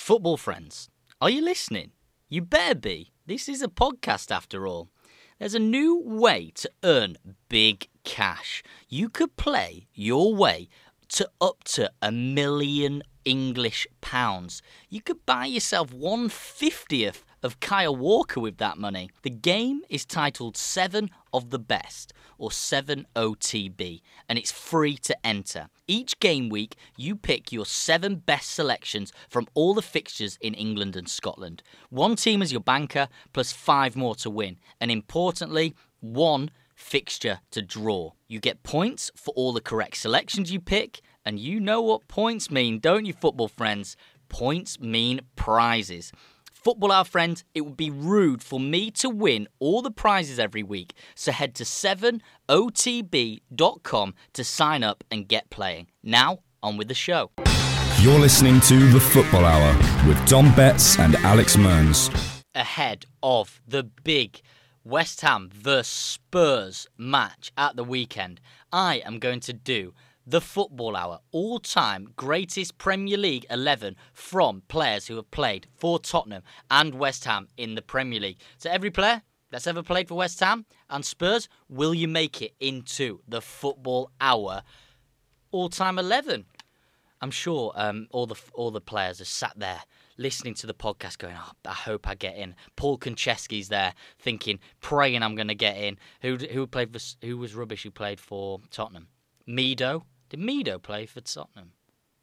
Football friends, are you listening? You better be. This is a podcast after all. There's a new way to earn big cash. You could play your way to up to £1 million English pounds. You could buy yourself 1/50th of Kyle Walker with that money. The game is titled 7 of the Best, or 7OTB, and it's free to enter. Each game week, you pick your 7 best selections from all the fixtures in England and Scotland. One team as your banker, plus 5 more to win, and importantly, 1 fixture to draw. You get points for all the correct selections you pick, and you know what points mean, don't you, football friends? Points mean prizes. Football Hour friends, it would be rude for me to win all the prizes every week, so head to 7otb.com to sign up and get playing. Now, on with the show. You're listening to The Football Hour with Dom Betts and Alex Mearns. Ahead of the big West Ham vs Spurs match at the weekend, I am going to do the Football Hour all-time greatest Premier League 11 from players who have played for Tottenham and West Ham in the Premier League. So every player that's ever played for West Ham and Spurs, will you make it into the Football Hour all-time 11? I'm sure all the players are sat there listening to the podcast going, oh, I hope I get in. Paul Konchesky's there thinking, praying I'm going to get in. Who was rubbish who played for Tottenham? Mido? Did Mido play for Tottenham?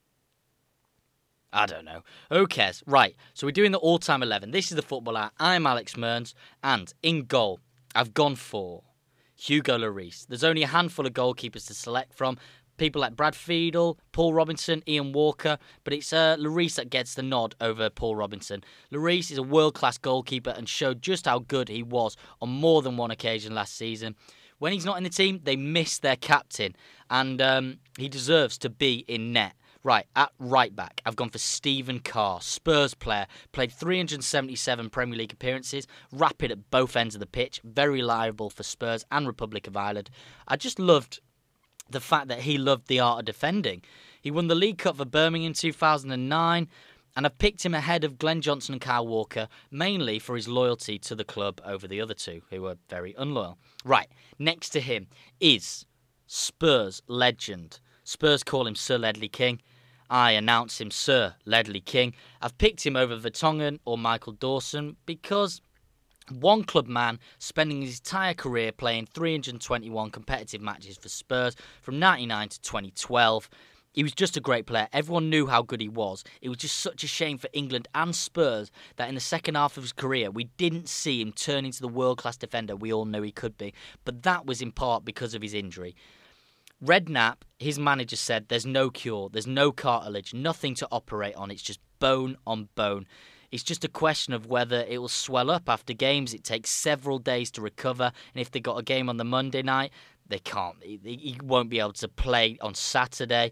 I don't know. Who cares? Right, so we're doing the all-time 11. This is the Football Hour. I'm Alex Mearns, and in goal, I've gone for Hugo Lloris. There's only a handful of goalkeepers to select from. People like Brad Fiedel, Paul Robinson, Ian Walker, but it's Lloris that gets the nod over Paul Robinson. Lloris is a world-class goalkeeper and showed just how good he was on more than one occasion last season. When he's not in the team, they miss their captain, and he deserves to be in net. Right, at right back, I've gone for Stephen Carr, Spurs player, played 377 Premier League appearances, rapid at both ends of the pitch, very reliable for Spurs and Republic of Ireland. I just loved the fact that he loved the art of defending. He won the League Cup for Birmingham in 2009, and I've picked him ahead of Glenn Johnson and Kyle Walker, mainly for his loyalty to the club over the other two, who were very unloyal. Right, next to him is Spurs legend. Spurs call him Sir Ledley King. I announce him Sir Ledley King. I've picked him over Vertonghen or Michael Dawson because one club man spending his entire career playing 321 competitive matches for Spurs from 1999 to 2012. He was just a great player. Everyone knew how good he was. It was just such a shame for England and Spurs that in the second half of his career, we didn't see him turn into the world-class defender we all knew he could be. But that was in part because of his injury. Redknapp, his manager, said there's no cure, there's no cartilage, nothing to operate on. It's just bone on bone. It's just a question of whether it will swell up after games. It takes several days to recover. And if they got a game on the Monday night, they can't. He won't be able to play on Saturday.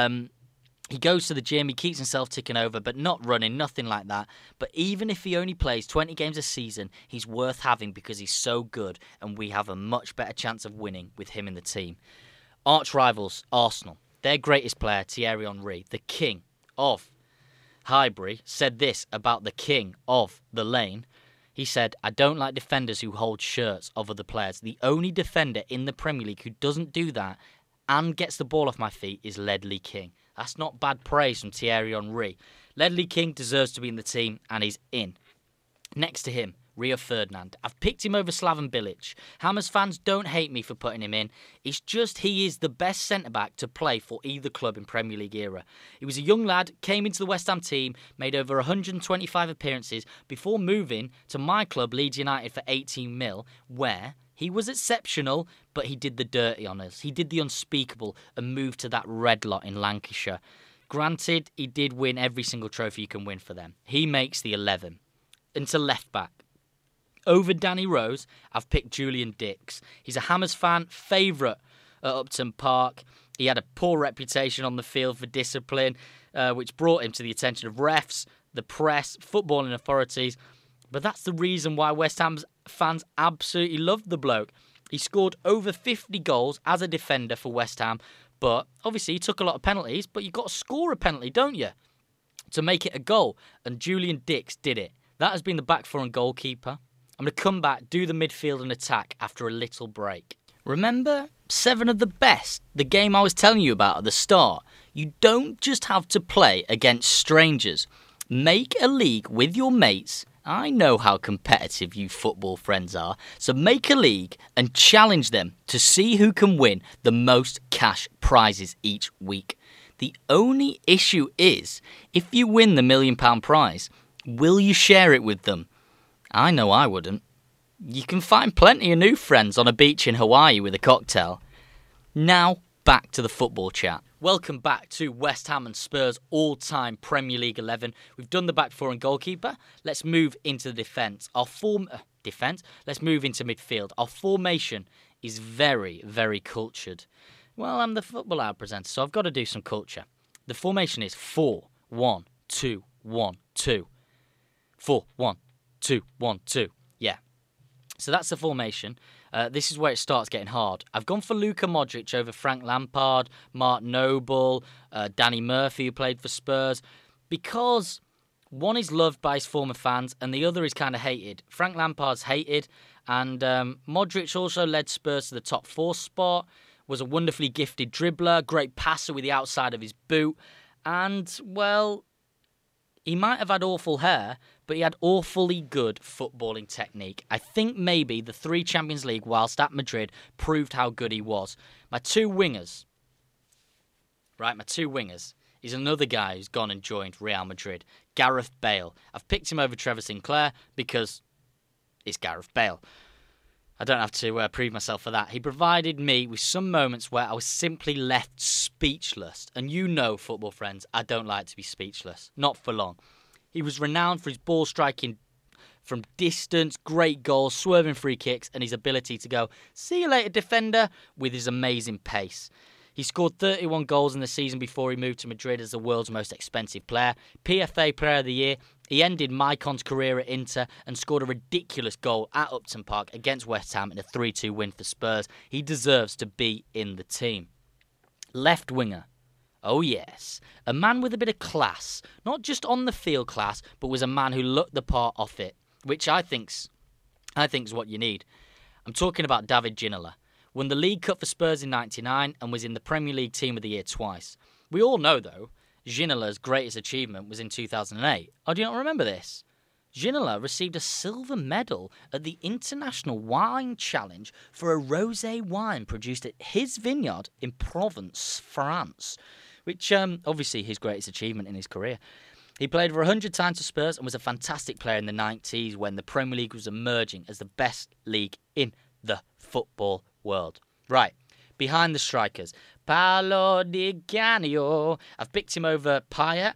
He goes to the gym, he keeps himself ticking over, but not running, nothing like that. But even if he only plays 20 games a season, he's worth having because he's so good, and we have a much better chance of winning with him in the team. Arch rivals, Arsenal. Their greatest player, Thierry Henry, the king of Highbury, said this about the king of the lane. He said, I don't like defenders who hold shirts of other players. The only defender in the Premier League who doesn't do that and gets the ball off my feet is Ledley King. That's not bad praise from Thierry Henry. Ledley King deserves to be in the team, and he's in. Next to him, Rio Ferdinand. I've picked him over Slaven Bilic. Hammers fans don't hate me for putting him in. It's just he is the best centre-back to play for either club in Premier League era. He was a young lad, came into the West Ham team, made over 125 appearances before moving to my club, Leeds United, for 18 mil, where he was exceptional, but he did the dirty on us. He did the unspeakable and moved to that red lot in Lancashire. Granted, he did win every single trophy you can win for them. He makes the 11. Into left-back. Over Danny Rose, I've picked Julian Dix. He's a Hammers fan, favourite at Upton Park. He had a poor reputation on the field for discipline, which brought him to the attention of refs, the press, footballing authorities. But that's the reason why West Ham's fans absolutely loved the bloke. He scored over 50 goals as a defender for West Ham, but obviously he took a lot of penalties, but you've got to score a penalty, don't you? to make it a goal, and Julian Dix did it. That has been the back four and goalkeeper. I'm going to come back, do the midfield and attack after a little break. Remember 7 of the best, the game I was telling you about at the start? You don't just have to play against strangers. Make a league with your mates. I know how competitive you football friends are, so make a league and challenge them to see who can win the most cash prizes each week. The only issue is, if you win the £1 million prize, will you share it with them? I know I wouldn't. You can find plenty of new friends on a beach in Hawaii with a cocktail. Now, back to the football chat. Welcome back to West Ham and Spurs all-time Premier League 11. We've done the back four and goalkeeper. Let's move into the defence. Let's move into midfield. Our formation is very, very cultured. Well, I'm the Football Hour presenter, so I've got to do some culture. The formation is 4-1-2-1-2. 4-1-2-1-2. Yeah. So that's the formation. This is where it starts getting hard. I've gone for Luka Modric over Frank Lampard, Mark Noble, Danny Murphy, who played for Spurs, because one is loved by his former fans and the other is kind of hated. Frank Lampard's hated, and Modric also led Spurs to the top 4 spot, was a wonderfully gifted dribbler, great passer with the outside of his boot, and, well, he might have had awful hair, but he had awfully good footballing technique. I think maybe the 3 Champions League whilst at Madrid proved how good he was. My two wingers is another guy who's gone and joined Real Madrid, Gareth Bale. I've picked him over Trevor Sinclair because it's Gareth Bale. I don't have to prove myself for that. He provided me with some moments where I was simply left speechless. And you know, football friends, I don't like to be speechless. Not for long. He was renowned for his ball striking from distance, great goals, swerving free kicks, and his ability to go, "See you later, defender," with his amazing pace. He scored 31 goals in the season before he moved to Madrid as the world's most expensive player. PFA Player of the Year. He ended Maicon's career at Inter and scored a ridiculous goal at Upton Park against West Ham in a 3-2 win for Spurs. He deserves to be in the team. Left winger. Oh yes, a man with a bit of class. Not just on the field class, but was a man who looked the part off it, which I think's what you need. I'm talking about David Ginola. Won the League Cup for Spurs in '99 and was in the Premier League Team of the Year twice. We all know, though, Ginola's greatest achievement was in 2008. Oh, do you not remember this? Ginola received a silver medal at the International Wine Challenge for a rosé wine produced at his vineyard in Provence, France, which obviously his greatest achievement in his career. He played over 100 times for Spurs and was a fantastic player in the 90s when the Premier League was emerging as the best league in the football world. Right, behind the strikers, Paolo Di Canio. I've picked him over Payet,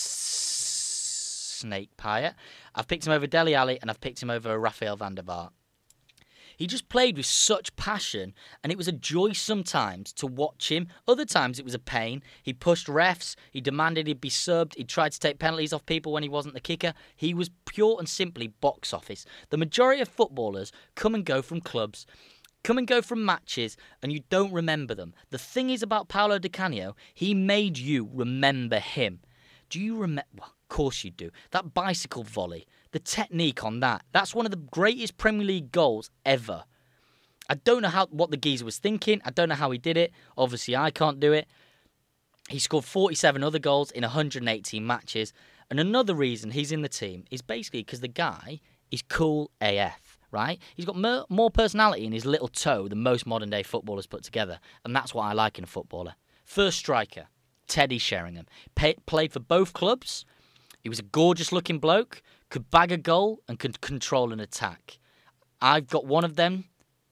Snake Payet. I've picked him over Dele Alli, and I've picked him over Rafael van der Vaart. He just played with such passion, and it was a joy sometimes to watch him. Other times it was a pain. He pushed refs, he demanded he'd be subbed, he tried to take penalties off people when he wasn't the kicker. He was pure and simply box office. The majority of footballers come and go from clubs, come and go from matches, and you don't remember them. The thing is about Paolo Di Canio, he made you remember him. Do you remember? Well, of course you do. That bicycle volley, the technique on that, that's one of the greatest Premier League goals ever. I don't know what the geezer was thinking. I don't know how he did it. Obviously, I can't do it. He scored 47 other goals in 118 matches. And another reason he's in the team is basically because the guy is cool AF, right? He's got more personality in his little toe than most modern-day footballers put together. And that's what I like in a footballer. First striker, Teddy Sheringham. Played for both clubs. He was a gorgeous-looking bloke, could bag a goal and could control an attack. I've got one of them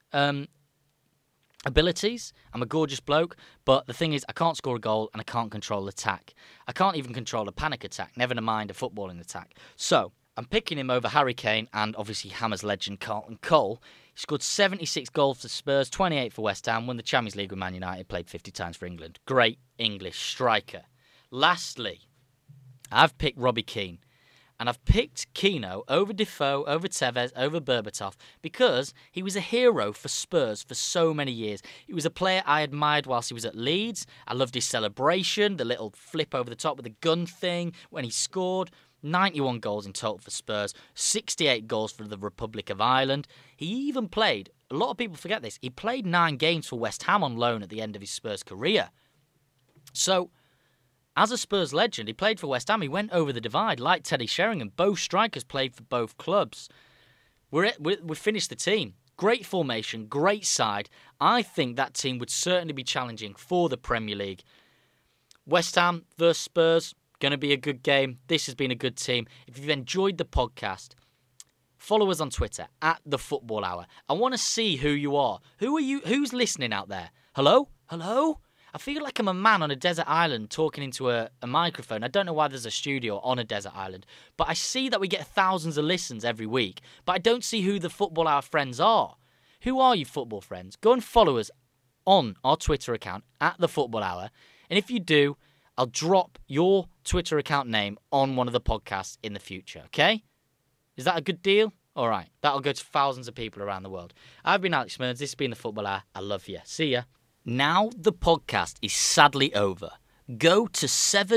abilities. I'm a gorgeous bloke, but the thing is I can't score a goal and I can't control attack. I can't even control a panic attack, never mind a footballing attack. So I'm picking him over Harry Kane and obviously Hammers legend Carlton Cole. He scored 76 goals for Spurs, 28 for West Ham, won the Champions League with Man United, played 50 times for England. Great English striker. Lastly, I've picked Robbie Keane. And I've picked Keano over Defoe, over Tevez, over Berbatov because he was a hero for Spurs for so many years. He was a player I admired whilst he was at Leeds. I loved his celebration, the little flip over the top with the gun thing when he scored. 91 goals in total for Spurs, 68 goals for the Republic of Ireland. He even played, a lot of people forget this, he played 9 games for West Ham on loan at the end of his Spurs career. So, as a Spurs legend, he played for West Ham. He went over the divide like Teddy Sheringham. Both strikers played for both clubs. We've finished the team. Great formation, great side. I think that team would certainly be challenging for the Premier League. West Ham versus Spurs, going to be a good game. This has been a good team. If you've enjoyed the podcast, follow us on Twitter at The Football Hour. I want to see who you are. Who are you? Who's listening out there? Hello? Hello? I feel like I'm a man on a desert island talking into a microphone. I don't know why there's a studio on a desert island, but I see that we get thousands of listens every week, but I don't see who the Football Hour friends are. Who are you, football friends? Go and follow us on our Twitter account at The Football Hour, and if you do, I'll drop your Twitter account name on one of the podcasts in the future, okay? Is that a good deal? All right, that'll go to thousands of people around the world. I've been Alex Mearns. This has been The Football Hour. I love you. See ya. Now the podcast is sadly over. Go to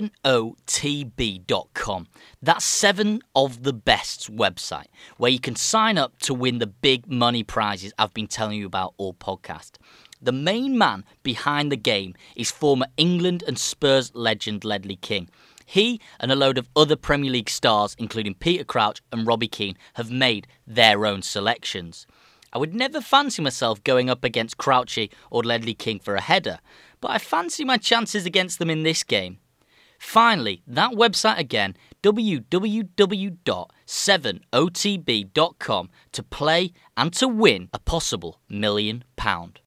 70tb.com. That's 7 of the Best's website, where you can sign up to win the big money prizes I've been telling you about all podcast. The main man behind the game is former England and Spurs legend Ledley King. He and a load of other Premier League stars, including Peter Crouch and Robbie Keane, have made their own selections. I would never fancy myself going up against Crouchy or Ledley King for a header, but I fancy my chances against them in this game. Finally, that website again, www.7otb.com, to play and to win a possible £1 million.